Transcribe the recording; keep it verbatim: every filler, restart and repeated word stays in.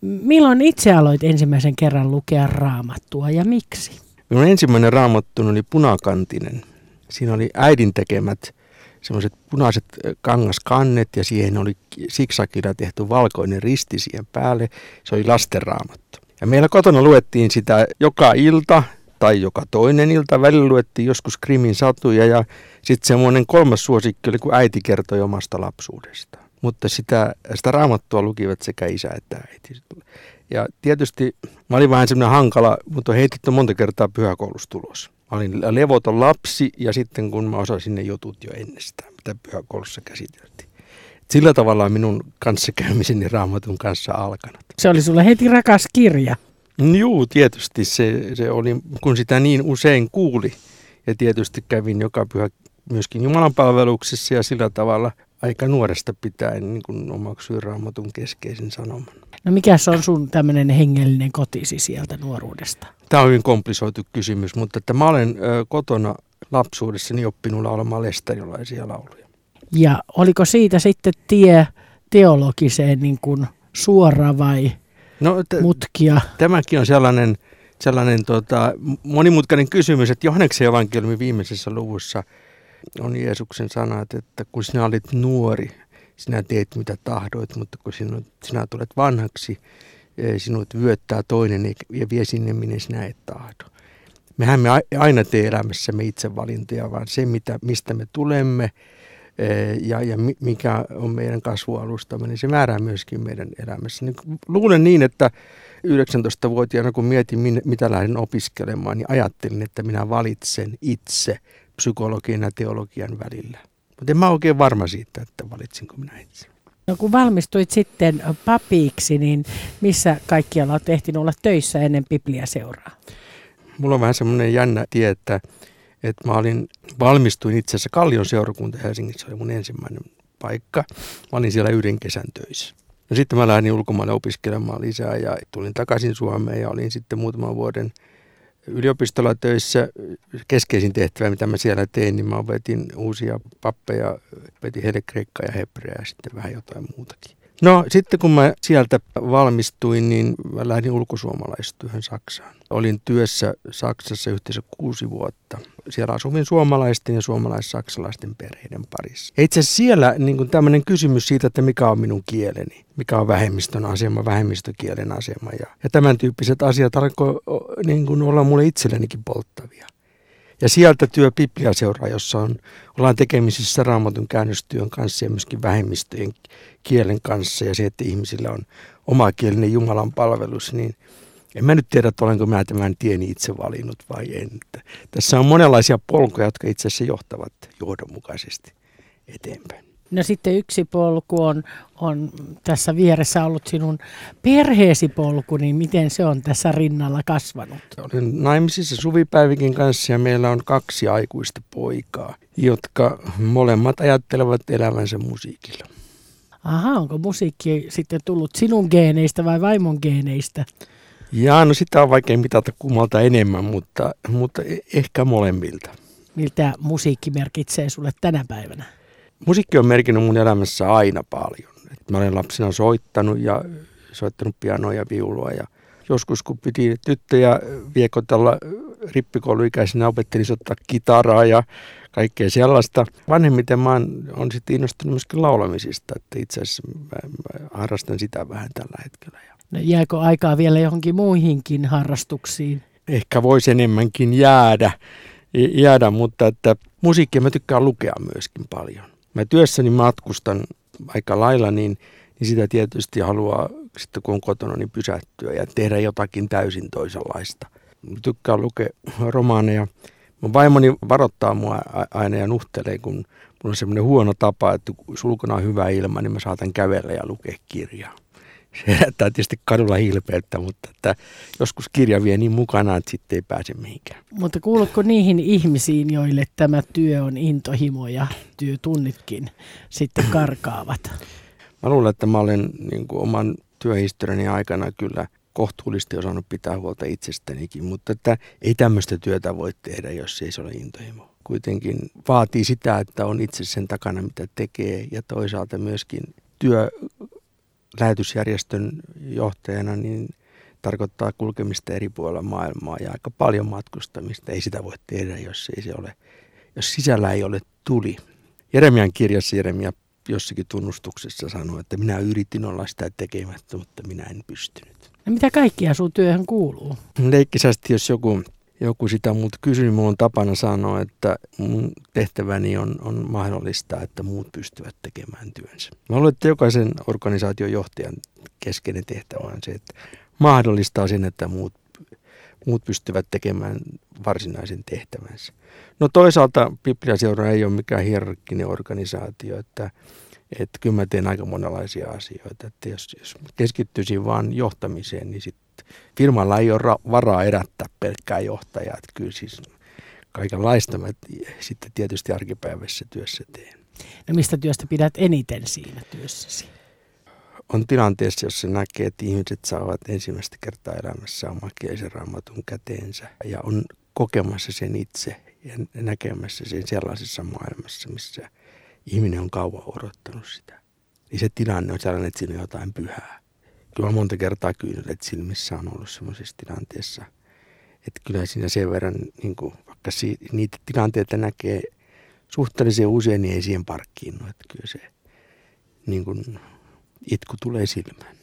Milloin itse aloit ensimmäisen kerran lukea Raamattua ja miksi? Minun ensimmäinen Raamattu oli punakantinen. Siinä oli äidin tekemät semmoiset punaiset kangaskannet ja siihen oli siksakilla tehty valkoinen risti siihen päälle. Se oli lastenraamattu. Ja meillä kotona luettiin sitä joka ilta tai joka toinen ilta. Välillä luettiin joskus Grimin satuja ja sitten semmoinen kolmas suosikki oli, kun äiti kertoi omasta lapsuudestaan. Mutta sitä, sitä raamattua lukivat sekä isä että äiti. Ja tietysti mä olin vähän semmoinen hankala, mutta on heitetty monta kertaa pyhäkoulusta ulos. Mä olin levoton lapsi ja sitten kun mä osasin ne jutut jo ennestään, mitä pyhäkoulussa käsiteltiin. Sillä tavalla minun kanssakäymiseni Raamatun kanssa alkanut. Se oli sulle heti rakas kirja. Juu, tietysti se, se oli, kun sitä niin usein kuuli. Ja tietysti kävin joka pyhä myöskin jumalanpalveluksessa ja sillä tavalla aika nuoresta pitäen niin kun omaksuin Raamatun keskeisen sanoman. No mikä se on sun tämmöinen hengellinen kotisi sieltä nuoruudesta? Tämä on hyvin komplisoitu kysymys, mutta että mä olen ö, kotona lapsuudessani oppinut laulamaan lestariolaisia lauluja. Ja oliko siitä sitten tie teologiseen niin kuin suora vai no, t- mutkia? Tämäkin on sellainen, sellainen tota, monimutkainen kysymys, että Johanneksen evankeliumin viimeisessä luvussa on Jeesuksen sanat, että kun sinä olit nuori, sinä teet mitä tahdoit, mutta kun sinä, sinä tulet vanhaksi, sinut vyöttää toinen ja vie sinne, minne sinä et tahdo. Mehän me aina tee elämässämme itse valintoja, vaan se, mitä, mistä me tulemme ja, ja mikä on meidän kasvualustamme, niin se määrää myöskin meidän elämässä. Luulen niin, että yhdeksäntoistavuotiaana, kun mietin, mitä lähden opiskelemaan, niin ajattelin, että minä valitsen itse psykologian ja teologian välillä. Mutta en mä ole oikein varma siitä, että valitsinko minä itse. No kun valmistuit sitten papiksi, niin missä kaikkialla olet ehtinyt olla töissä ennen Bibliaseuraa? Mulla on vähän semmoinen jännä tie, että, että mä olin, valmistuin itse asiassa Kallion seurakunta Helsingissä, oli mun ensimmäinen paikka. Mä olin siellä yhden kesän töissä. No sitten mä lähdin ulkomaille opiskelemaan lisää ja tulin takaisin Suomeen ja olin sitten muutaman vuoden yliopistolla töissä. Keskeisin tehtävä, mitä mä siellä tein, niin mä opetin uusia pappeja, opetin heille kreikkaa ja hebreaa ja sitten vähän jotain muutakin. No sitten kun mä sieltä valmistuin, niin mä lähdin ulkosuomalaistyöhön Saksaan. Olin työssä Saksassa yhteensä kuusi vuotta. Siellä asuvin suomalaisten ja suomalais-saksalaisten perheiden parissa. Ja itse asiassa siellä niin tämmöinen kysymys siitä, että mikä on minun kieleni, mikä on vähemmistön asema, vähemmistökielen asema. Ja, ja tämän tyyppiset asiat alkoi niin olla mulle itsellenikin polttavia. Ja sieltä työ Bibliaseuraa, jossa on, ollaan tekemisissä Raamatun käännöstyön kanssa ja myöskin vähemmistöjen kielen kanssa. Ja se, että ihmisillä on omakielinen Jumalan palvelus, niin en mä nyt tiedä, että olenko mä tämän tieni itse valinnut vai en. Tässä on monenlaisia polkuja, jotka itse asiassa johtavat johdonmukaisesti eteenpäin. No sitten yksi polku on, on tässä vieressä ollut sinun perheesi polku, niin miten se on tässä rinnalla kasvanut? Olen naimisissa Suvi-Päivikin kanssa ja meillä on kaksi aikuista poikaa, jotka molemmat ajattelevat elämänsä musiikilla. Aha, onko musiikki sitten tullut sinun geeneistä vai vaimon geeneistä? Jaa, no sitä on vaikea mitata kummalta enemmän, mutta, mutta ehkä molemmilta. Miltä musiikki merkitsee sulle tänä päivänä? Musiikki on merkinnyt mun elämässä aina paljon. Et mä olen lapsena soittanut ja soittanut pianoa ja viulua. Ja joskus kun piti tyttöjä viekotella rippikouluikäisenä, opettelin soittaa kitaraa ja kaikkea sellaista. Vanhemmiten mä oon, on sitten innostunut myöskin laulamisista. Että itse asiassa mä, mä harrastan sitä vähän tällä hetkellä. No jääkö aikaa vielä johonkin muihinkin harrastuksiin? Ehkä voisi enemmänkin jäädä, jäädä mutta että musiikkia mä tykkään lukea myöskin paljon. Mä työssäni matkustan aika lailla, niin, niin sitä tietysti haluaa, sitten kun on kotona, niin pysähtyä ja tehdä jotakin täysin toisenlaista. Mä tykkään lukea romaaneja. Mun vaimoni varoittaa mua aina ja nuhtelee, kun mulla on semmoinen huono tapa, että kun ulkona on hyvä ilma, niin mä saatan kävellä ja lukea kirjaa. Se herättää tietysti kadulla hilpeyttä, mutta että joskus kirja vie niin mukanaan, että sitten ei pääse mihinkään. Mutta kuulutko niihin ihmisiin, joille tämä työ on intohimo ja työtunnitkin sitten karkaavat? Mä luulen, että mä olen niin kuin oman työhistoriani aikana kyllä kohtuullisesti osannut pitää huolta itsestänikin, mutta että ei tämmöistä työtä voi tehdä, jos ei se ole intohimo. Kuitenkin vaatii sitä, että on itse sen takana, mitä tekee ja toisaalta myöskin työ lähetysjärjestön johtajana, niin tarkoittaa kulkemista eri puolilla maailmaa ja aika paljon matkustamista. Ei sitä voi tehdä, jos, ei se ole, jos sisällä ei ole tuli. Jeremian kirjassa Jeremia jossakin tunnustuksessa sanoi, että minä yritin olla sitä tekemättä, mutta minä en pystynyt. No mitä kaikkia sun työhön kuuluu? Leikkisästi, jos joku, joku sitä multa kysyy, niin minulla on tapana sanoa, että mun tehtäväni on, on mahdollista, että muut pystyvät tekemään työnsä. Mä luulen, että jokaisen organisaation johtajan keskeinen tehtävä on se, että mahdollistaa sen, että muut, muut pystyvät tekemään varsinaisen tehtävänsä. No toisaalta Bibliaseura ei ole mikään hierarkkinen organisaatio, että, että kyllä mä teen aika monenlaisia asioita. Että jos, jos keskittyisin vaan johtamiseen, niin sitten firmalla ei ole ra- varaa erättää pelkkää johtajaa. Että kyllä siis kaikenlaista mä sitten tietysti arkipäiväisessä työssä teen. No mistä työstä pidät eniten siinä työssäsi? On tilanteessa, jossa näkee, että ihmiset saavat ensimmäistä kertaa elämässä omakielisen raamatun käteensä ja on kokemassa sen itse ja näkemässä sen sellaisessa maailmassa, missä ihminen on kauan odottanut sitä. Niin se tilanne on sellainen, että siinä on jotain pyhää. Kyllä monta kertaa kyynelet silmissä on ollut sellaisessa tilanteessa, että kyllä siinä sen verran, niin kuin, vaikka si- niitä tilanteita näkee suhteellisen usein, niin ei siihen parkkiin. Että kyllä se niin kuin, itku tulee silmään.